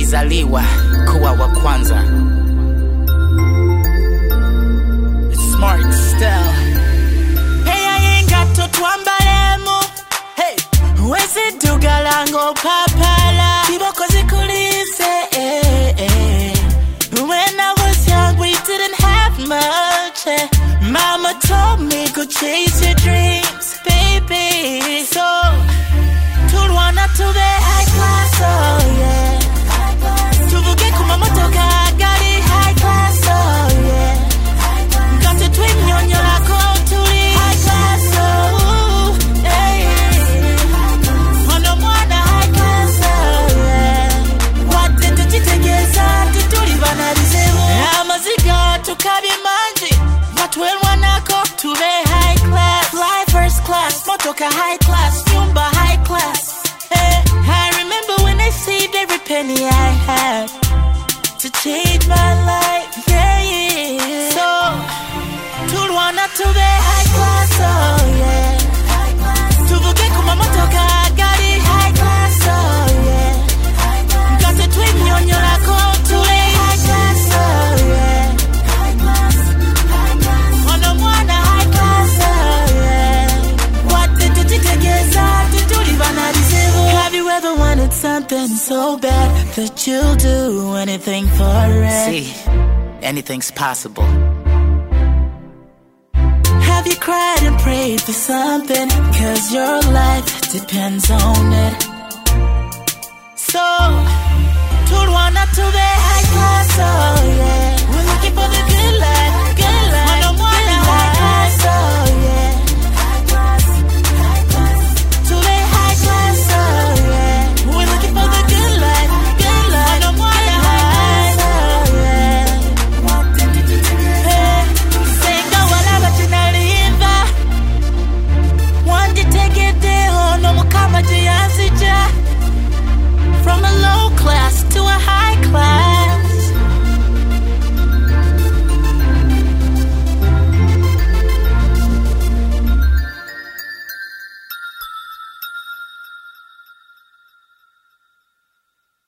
nilizaliwa kuwa wa kwanza. It's smart style. Hey, I ain't got to twambalemu. Hey, wezi dugalango papala. Kiboko zikulise, When I was young, we didn't have much, Mama told me, go chase your dreams, baby. So, tulwana to the high class, oh yeah. Tuvuge kumamotoka, gari high class, oh yeah. Got to twin nyonyola kotuli high class, oh yeah. Ono mwana high class, oh yeah. Wate tuchitegeza, tutulibana bisebu. Amaziga tukabi manji, watwelwa nako to the high class. Fly first class, motoka high class, nyumba high class. Hey, I remember when I saved every penny I had to change my life, yeah, yeah. So, tulwana to the high class, oh yeah. Tuvuge kumamotoka, gari high class, oh yeah. Got to twin nyonyola kotule high class, oh yeah. Ono mwana high class, oh yeah. Wate tuchitegeza, tutulibana bisebu. Have you ever wanted something so bad that you'll do anything for it? See, anything's possible. Have you cried and prayed for something? Cause your life depends on it. So, tulwana to the